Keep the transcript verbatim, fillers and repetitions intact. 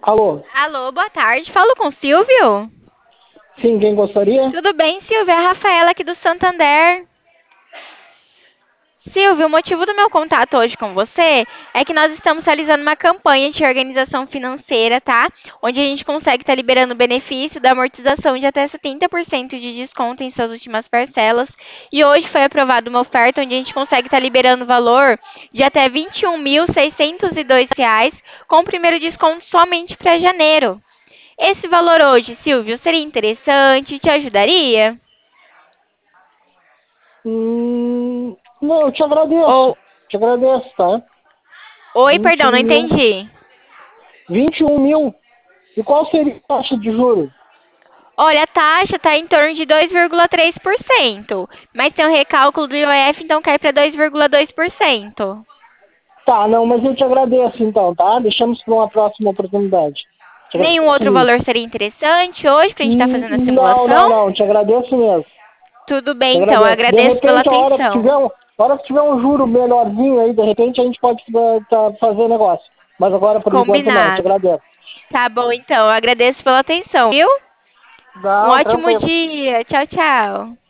Alô? Alô, boa tarde. Falo com o Silvio? Sim, quem gostaria? Tudo bem, Silvio? É a Rafaela aqui do Santander. Silvio, o motivo do meu contato hoje com você é que nós estamos realizando uma campanha de organização financeira, tá? Onde a gente consegue estar liberando o benefício da amortização de até setenta por cento de desconto em suas últimas parcelas. E hoje foi aprovada uma oferta onde a gente consegue estar liberando o valor de até vinte e um mil seiscentos e dois reais, com o primeiro desconto somente para janeiro. Esse valor hoje, Silvio, seria interessante? Te ajudaria? Hum, não, eu te agradeço. Ou, Te agradeço, tá? oi, Vinte e perdão, um não mil. entendi. Vinte e um mil. E qual seria a taxa de juros? Olha, a taxa está em torno de dois vírgula três por cento, mas tem o recálculo do I O F, então cai para dois vírgula dois por cento. Tá, não, mas eu te agradeço então, tá? Deixamos para uma próxima oportunidade. Te Nenhum agradeço outro muito. valor seria interessante hoje para a gente estar Hum, fazendo a Não, não, simulação? não, te agradeço mesmo. Tudo Te bem, então, agradeço. De agradeço pela repente, a hora que atenção. tiver um, a hora que tiver um juro melhorzinho aí, de repente a gente pode uh, tá, fazer negócio. Mas agora, por enquanto, não. Te Combinado. agradeço. Tá bom, então, agradeço pela atenção, viu? Um Não, ótimo tranquilo. dia. Tchau, tchau.